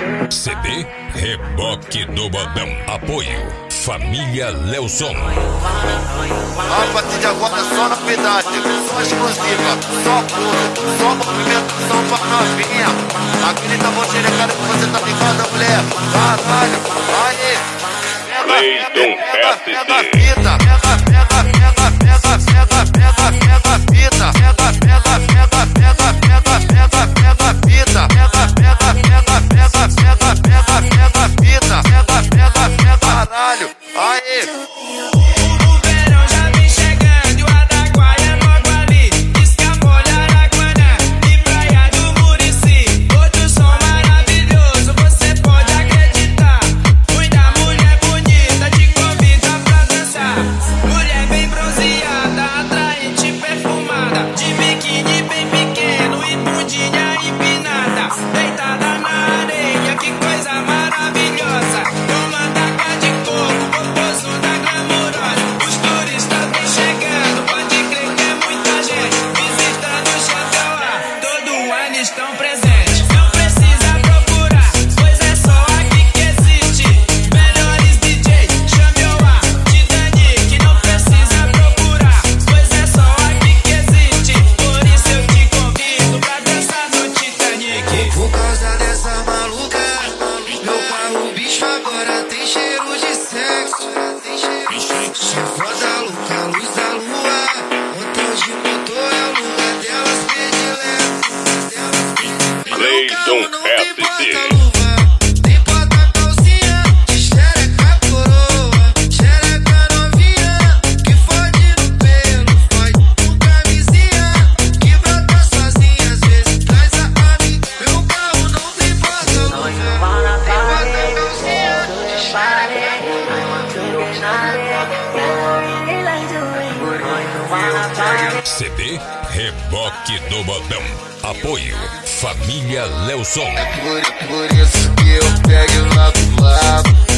CD Reboque do Bodão. Apoio Família Leuson. A partir de agora é só novidade, só exclusiva, só puro, só movimentação pra novinha. Aquele tá bom xerecado que você tá ligado, mulher. Caralho, aí. Pega a fita, pega a fita, caralho, aí. Estão presentes, não precisa procurar, pois é só aqui que existe. Melhores DJ, chame o A, Titanic, não precisa procurar, pois é só aqui que existe. Por isso eu te convido pra dançar no Titanic. Por causa dessa maluca, meu carro bicho agora tem cheiro de sexo. Só foda louca, luz da lua, motor de motor é o lugar delas predileto. Cleiton SC. Tem porta-calcinha, de xereca coroa, xereca novinha, que fode no pelo, fode com camisinha, que brota sozinha, às vezes traz a amiga. Meu carro não tem porta-luva, tem porta-calcinha, de xereca CD Reboque do Bodão. Apoio Família Leuson. Por isso que eu pego lá do lado.